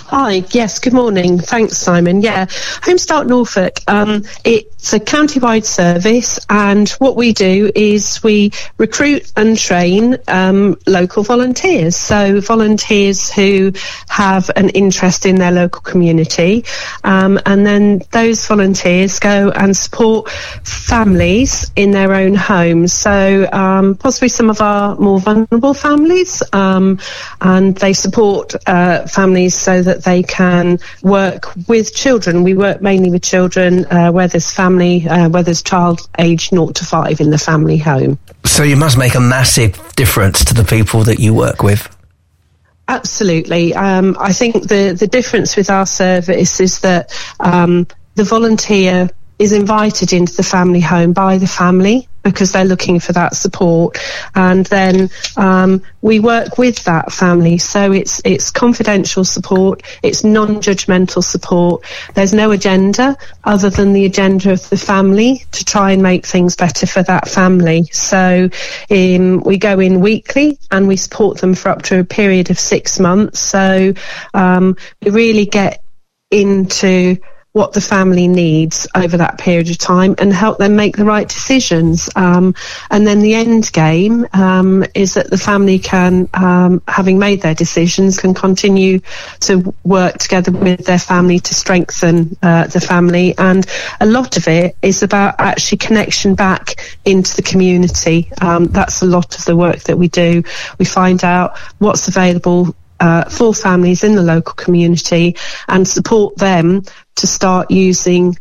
Hi, yes, good morning. Thanks, Simon. Yeah, Home Start Norfolk, it's a county-wide service, and what we do is we recruit and train local volunteers, so volunteers who have an interest in their local community, and then those volunteers go and support families in their own homes, so possibly some of our more vulnerable families, and they support families so that they can work with children. We work mainly with children where there's child aged 0 to 5 in the family home. So you must make a massive difference to the people that you work with. Absolutely. I think the difference with our service is that the volunteer is invited into the family home by the family because they're looking for that support, and then we work with that family, so it's confidential support, it's non-judgmental support. There's no agenda other than the agenda of the family to try and make things better for that family. So we go in weekly and we support them for up to a period of 6 months, so we really get into what the family needs over that period of time and help them make the right decisions. And then the end game is that the family can, having made their decisions, can continue to work together with their family to strengthen the family. And a lot of it is about actually connection back into the community. That's a lot of the work that we do. We find out what's available for families in the local community and support them to start using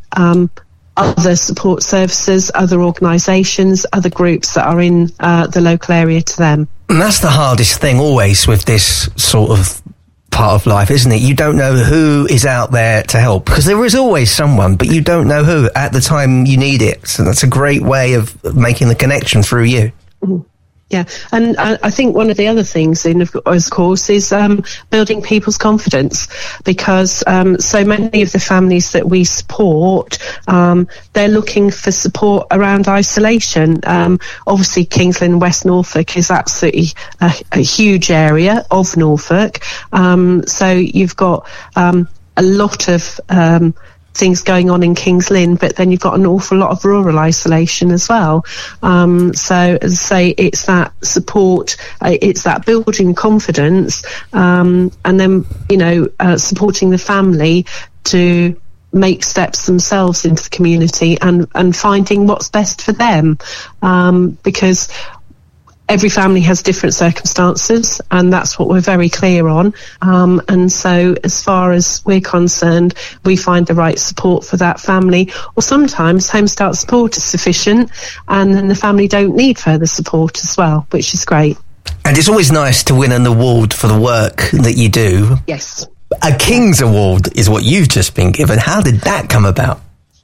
other support services, other organisations, other groups that are in the local area to them. And that's the hardest thing always with this sort of part of life, isn't it? You don't know who is out there to help, because there is always someone, but you don't know who at the time you need it. So that's a great way of making the connection through you. Mm-hmm. Yeah, and I think one of the other things, of course, is building people's confidence, because so many of the families that we support, they're looking for support around isolation. Obviously, Kings Lynn and West Norfolk is absolutely a huge area of Norfolk, so you've got a lot of things going on in Kings Lynn, but then you've got an awful lot of rural isolation as well. So as I say, it's that support, it's that building confidence, and then, supporting the family to make steps themselves into the community and finding what's best for them, because every family has different circumstances, and that's what we're very clear on. And so as far as we're concerned, we find the right support for that family. Or sometimes Home Start support is sufficient, and then the family don't need further support as well, which is great. And it's always nice to win an award for the work that you do. Yes. A King's Award is what you've just been given. How did that come about?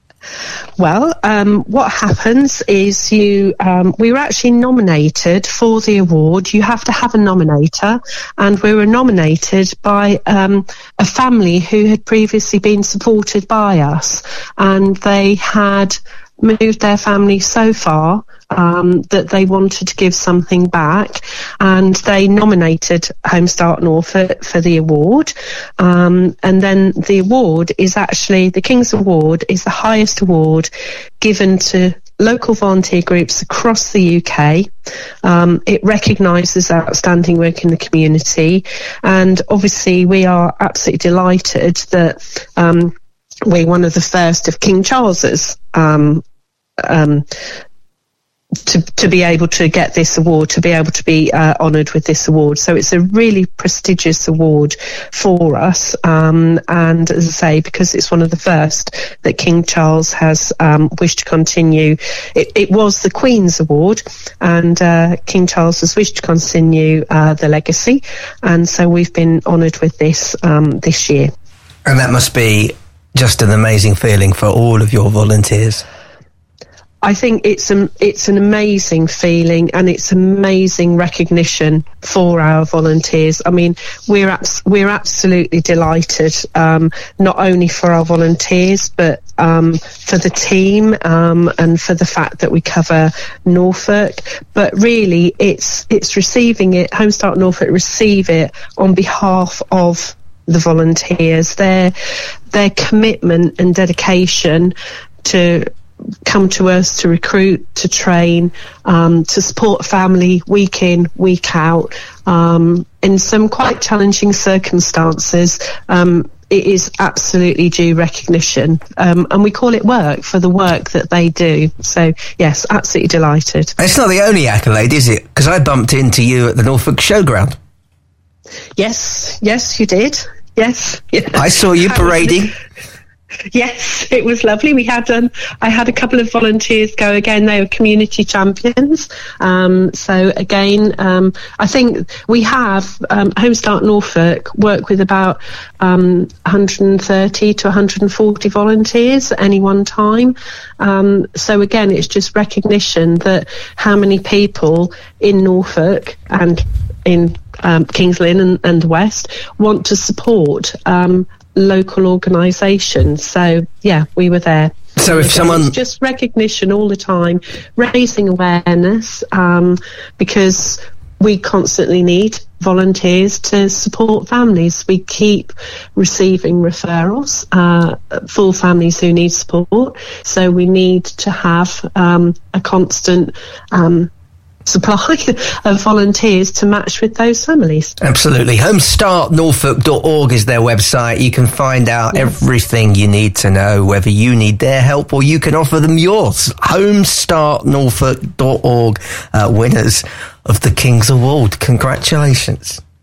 Well, what happens is we were actually nominated for the award. You have to have a nominator, and we were nominated by a family who had previously been supported by us, and they had moved their family so far that they wanted to give something back, and they nominated Home Start Norfolk for the award. And then the award is actually, the King's Award is the highest award given to local volunteer groups across the UK. It recognises outstanding work in the community, and obviously we are absolutely delighted that we're one of the first of King Charles's to be able to get this award, to be able to be honoured with this award. So it's a really prestigious award for us, and as I say, because it's one of the first that King Charles has wished to continue. It was the Queen's Award, and King Charles has wished to continue the legacy, and so we've been honoured with this this year. And that must be just an amazing feeling for all of your volunteers. I think it's an amazing feeling, and it's amazing recognition for our volunteers. I mean, we're absolutely delighted, not only for our volunteers, but for the team, and for the fact that we cover Norfolk. But really, it's receiving it. Home Start Norfolk receive it on behalf of the volunteers, their commitment and dedication to come to us, to recruit, to train, to support family week in, week out, in some quite challenging circumstances. It is absolutely due recognition, and we call it work for the work that they do. So, yes, absolutely delighted. It's not the only accolade, is it? Because I bumped into you at the Norfolk Showground. Yes, you did. Yes. Yeah. I saw you parading. Yes, it was lovely. I had a couple of volunteers go again. They were community champions. So again, I think we have Home Start Norfolk work with about 130 to 140 volunteers at any one time. So again, it's just recognition that how many people in Norfolk and in Kings Lynn and the West want to support local organisations. So yeah, we were there. So if someone, it's just recognition all the time, raising awareness, because we constantly need volunteers to support families. We keep receiving referrals for families who need support, so we need to have a constant supply of volunteers to match with those families. Absolutely. homestartnorfolk.org is their website. You can find out everything you need to know, whether you need their help or you can offer them yours. homestartnorfolk.org, winners of the King's Award. Congratulations.